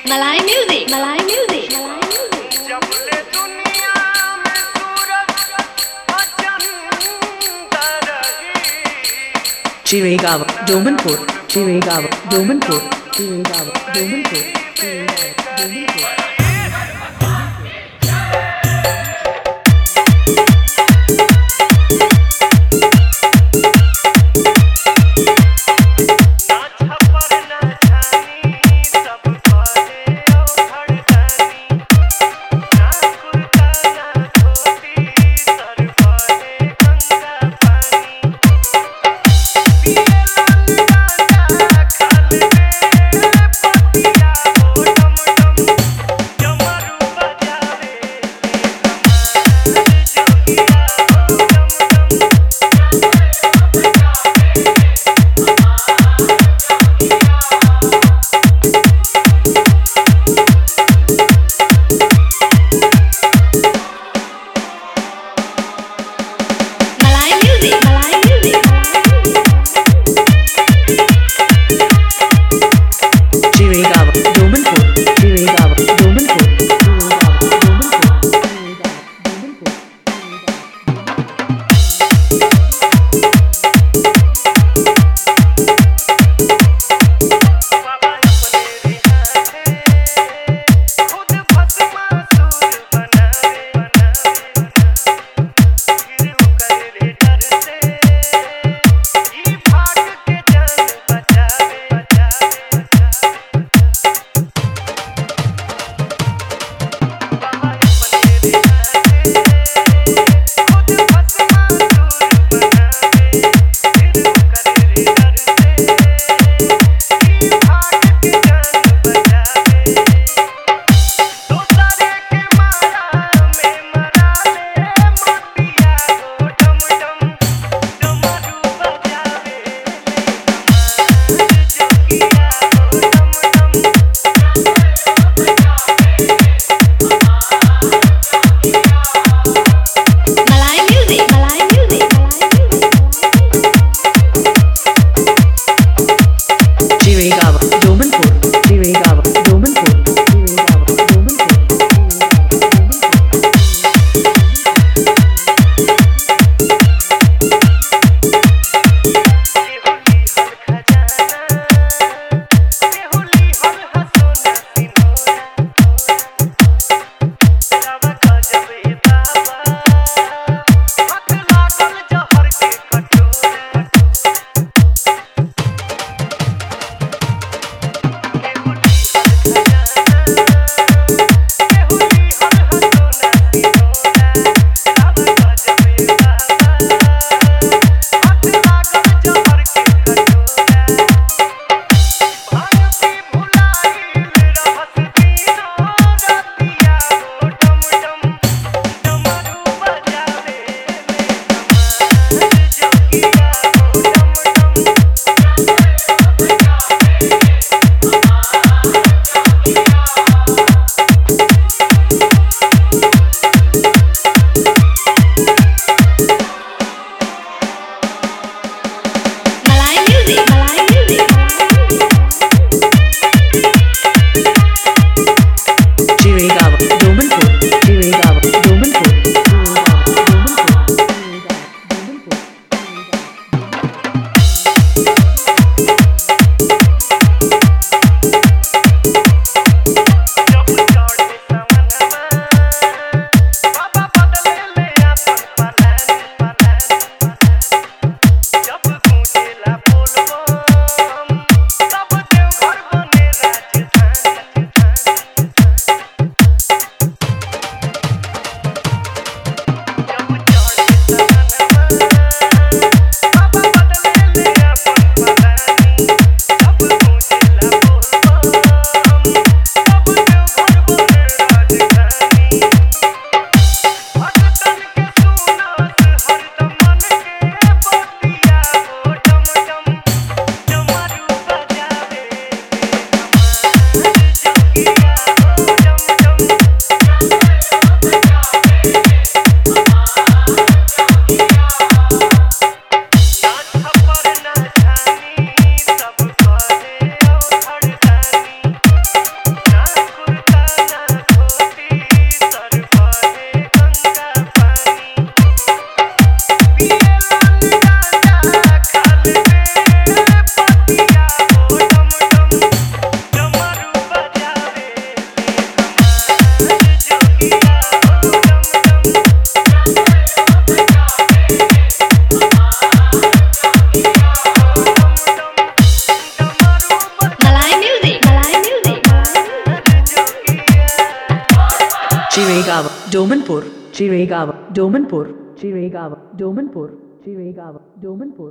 Malay music, Malay music, Malay music. जबले दुनिया में सूरज अचंदा रही Chirigava, Domanpur, Chirigava, Domanpur, Chirigava, Domanpur, Chirigava, Domanpur. ना छपर ना छानी सब पढ़े ओ धड़कनी ना कुर्ता ना धोती सर पढ़े गंगा पानी पिए लंगा जा खाल में पतिया हो डम डम डमरू बजावे ले जोगिया हो डम डम Malay music, Malay music, Chirigava, Domanpur, Chirigava, Domanpur, Chirigava, Domanpur, Chirigava, Domanpur. बाबा अपने रिहाते खुद भस्मासुर बनावे फिर कर ले डर से ई भाग के जान बचावे Domanpur, Chiregaon, Domanpur, Chiregaon, Domanpur, Chiregaon, Domanpur.